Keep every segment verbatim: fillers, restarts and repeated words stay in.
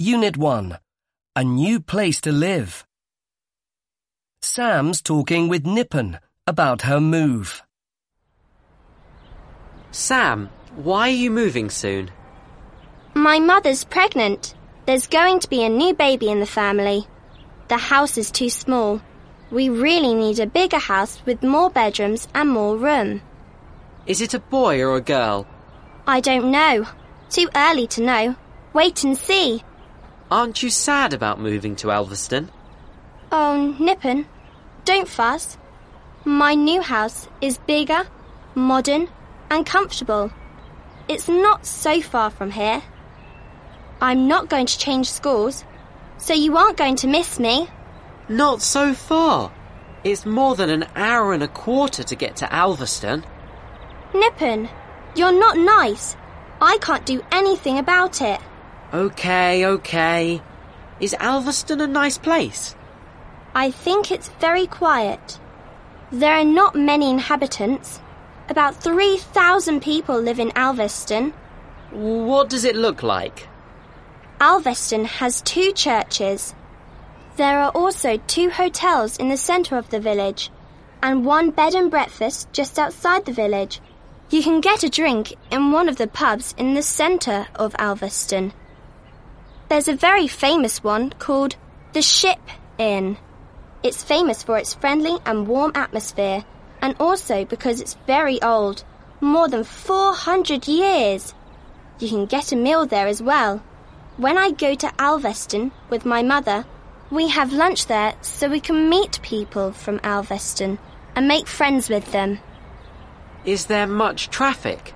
Unit one, A New Place to Live. Sam's talking with Nippen about her move. Sam, why are you moving soon? My mother's pregnant. There's going to be a new baby in the family. The house is too small. We really need a bigger house with more bedrooms and more room. Is it a boy or a girl? I don't know. Too early to know. Wait and see. Aren't you sad about moving to Elvaston? Oh, Nippen, don't fuss. My new house is bigger, modern and comfortable. It's not so far from here. I'm not going to change schools, so you aren't going to miss me. Not so far. It's more than an hour and a quarter to get to Elvaston. Nippen, you're not nice. I can't do anything about it. Okay, okay. Is Elvaston a nice place? I think it's very quiet. There are not many inhabitants. About three thousand people live in Elvaston. What does it look like? Elvaston has two churches. There are also two hotels in the centre of the village and one bed and breakfast just outside the village. You can get a drink in one of the pubs in the centre of Elvaston. There's a very famous one called the Ship Inn. It's famous for its friendly and warm atmosphere and also because it's very old, more than four hundred years. You can get a meal there as well. When I go to Elvaston with my mother, we have lunch there so we can meet people from Elvaston and make friends with them. Is there much traffic?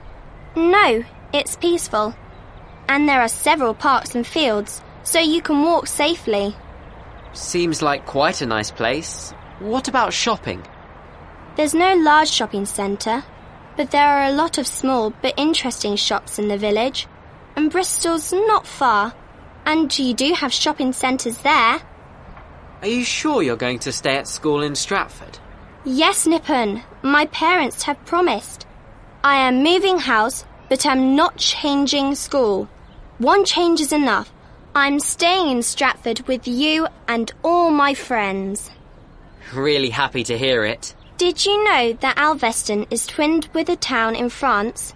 No, it's peaceful. And there are several parks and fields, so you can walk safely. Seems like quite a nice place. What about shopping? There's no large shopping centre, but there are a lot of small but interesting shops in the village. And Bristol's not far, and you do have shopping centres there. Are you sure you're going to stay at school in Stratford? Yes, Nippen. My parents have promised. I am moving house, but I'm not changing school. One change is enough. I'm staying in Stratford with you and all my friends. Really happy to hear it. Did you know that Elvaston is twinned with a town in France,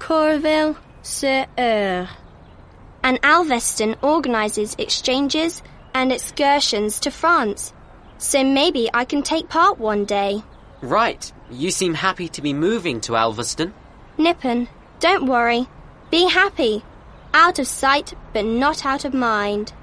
Courville-sur-Eure? And Elvaston organises exchanges and excursions to France. So maybe I can take part one day. Right. You seem happy to be moving to Elvaston. Nippen, don't worry. Be happy. Out of sight, but not out of mind.